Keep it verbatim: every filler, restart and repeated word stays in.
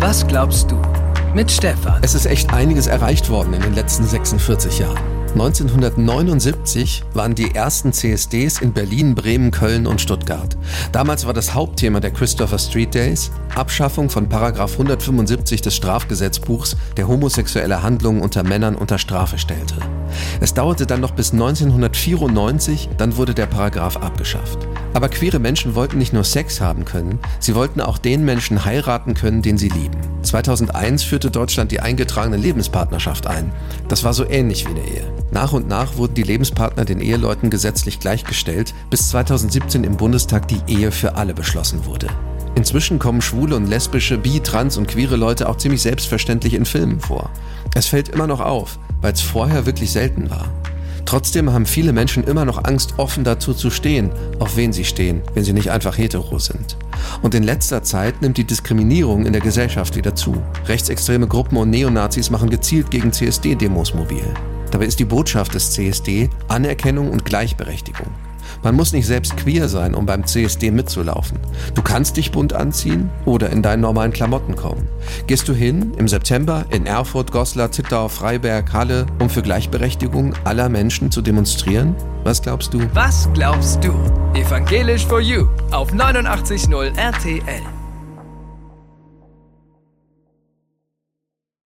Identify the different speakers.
Speaker 1: Was glaubst du? Mit Stefan.
Speaker 2: Es ist echt einiges erreicht worden in den letzten sechsundvierzig Jahren. neunzehnhundertneunundsiebzig waren die ersten C S Ds in Berlin, Bremen, Köln und Stuttgart. Damals war das Hauptthema der Christopher Street Days Abschaffung von Paragraph hundertfünfundsiebzig des Strafgesetzbuchs, der homosexuelle Handlungen unter Männern unter Strafe stellte. Es dauerte dann noch bis neunzehnhundertvierundneunzig, dann wurde der Paragraph abgeschafft. Aber queere Menschen wollten nicht nur Sex haben können, sie wollten auch den Menschen heiraten können, den sie lieben. zweitausendeins führte Deutschland die eingetragene Lebenspartnerschaft ein. Das war so ähnlich wie eine Ehe. Nach und nach wurden die Lebenspartner den Eheleuten gesetzlich gleichgestellt, bis zweitausendsiebzehn im Bundestag die Ehe für alle beschlossen wurde. Inzwischen kommen schwule und lesbische, bi-, trans- und queere Leute auch ziemlich selbstverständlich in Filmen vor. Es fällt immer noch auf, weil es vorher wirklich selten war. Trotzdem haben viele Menschen immer noch Angst, offen dazu zu stehen, auf wen sie stehen, wenn sie nicht einfach hetero sind. Und in letzter Zeit nimmt die Diskriminierung in der Gesellschaft wieder zu. Rechtsextreme Gruppen und Neonazis machen gezielt gegen C S D-Demos mobil. Dabei ist die Botschaft des C S D Anerkennung und Gleichberechtigung. Man muss nicht selbst queer sein, um beim C S D mitzulaufen. Du kannst dich bunt anziehen oder in deinen normalen Klamotten kommen. Gehst du hin im September in Erfurt, Goslar, Zittau, Freiberg, Halle, um für Gleichberechtigung aller Menschen zu demonstrieren? Was glaubst du?
Speaker 1: Was glaubst du? Evangelisch for You auf neunundachtzig Komma null R T L.